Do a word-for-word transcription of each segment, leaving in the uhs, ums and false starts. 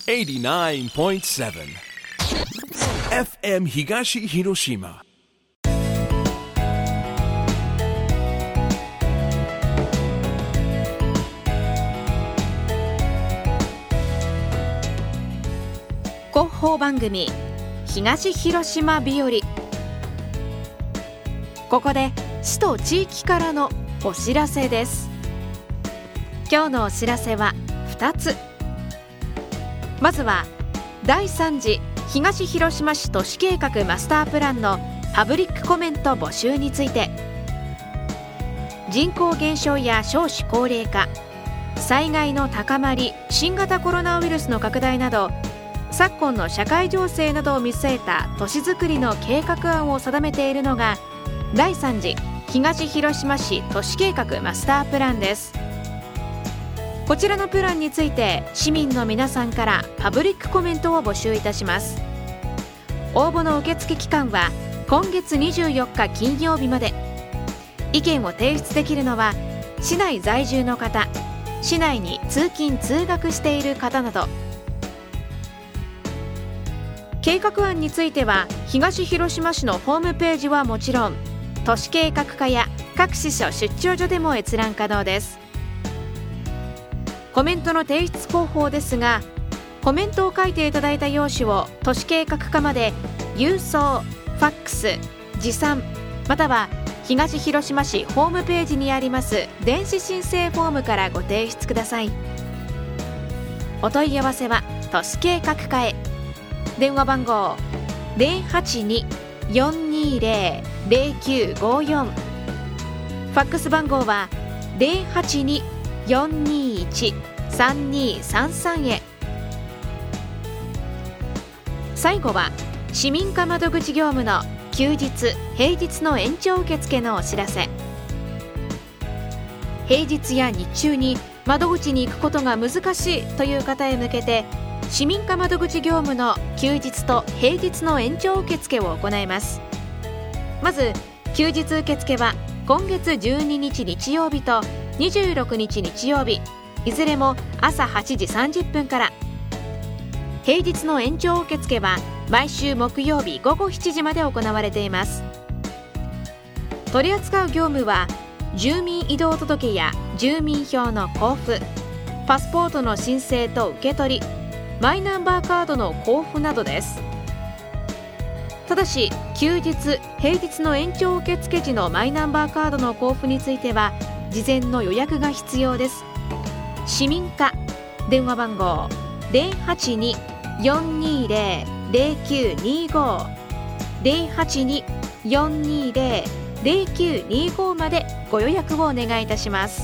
エイティナインポイントセブン エフエム 東広島。 広報番組東広島日和。ここで市と地域からのお知らせです。今日のお知らせはふたつ。まずはだいさん次東広島市都市計画マスタープランのパブリックコメント募集について。人口減少や少子高齢化、災害の高まり、新型コロナウイルスの拡大など昨今の社会情勢などを見据えた都市づくりの計画案を定めているのがだいさん次東広島市都市計画マスタープランです。こちらのプランについて市民の皆さんからパブリックコメントを募集いたします。応募の受付期間は今月にじゅうよっか金曜日まで。意見を提出できるのは市内在住の方、市内に通勤通学している方など。計画案については東広島市のホームページはもちろん、都市計画課や各支所出張所でも閲覧可能です。コメントの提出方法ですが、コメントを書いていただいた用紙を都市計画課まで郵送、ファックス、持参、または東広島市ホームページにあります電子申請フォームからご提出ください。お問い合わせは都市計画課へ。電話番号 ゼロはちに よんにゼロ ゼロきゅうごよん、ファックス番号は ゼロはちに よんにいち さんにさんさん へ。最後は市民課窓口業務の休日・平日の延長受付のお知らせ。平日や日中に窓口に行くことが難しいという方へ向けて、市民課窓口業務の休日と平日の延長受付を行います。まず休日受付は今月じゅうににち日曜日とにじゅうろくにち日曜日、いずれも朝はちじさんじゅっぷんから。平日の延長受付は毎週木曜日ごごしちじまで行われています。取り扱う業務は住民移動届や住民票の交付、パスポートの申請と受け取り、マイナンバーカードの交付などです。ただし休日・平日の延長受付時のマイナンバーカードの交付については事前の予約が必要です。市民課電話番号 ゼロはちに よんにゼロ ゼロきゅうにご ゼロはちに よんにゼロ ゼロきゅうにご までご予約をお願いいたします。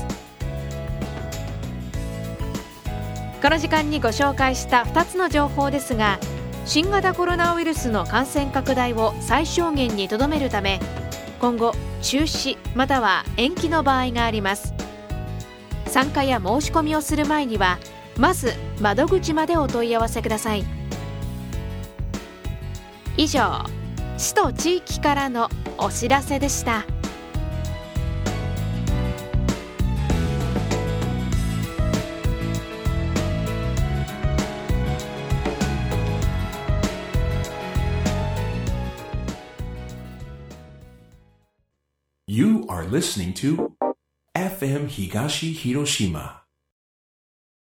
この時間にご紹介したふたつの情報ですが、新型コロナウイルスの感染拡大を最小限にとどめるため、今後中止または延期の場合があります。参加や申し込みをする前にはまず窓口までお問い合わせください。以上、市と地域からのお知らせでした。 You are listening to エフエム 東広島